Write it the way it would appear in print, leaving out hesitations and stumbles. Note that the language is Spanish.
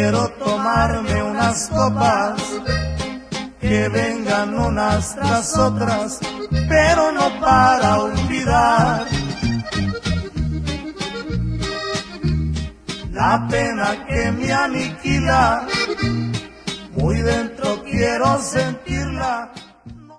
quiero tomarme unas copas, que vengan unas tras otras, pero no para olvidar la pena que me aniquila. Muy dentro quiero sentirla.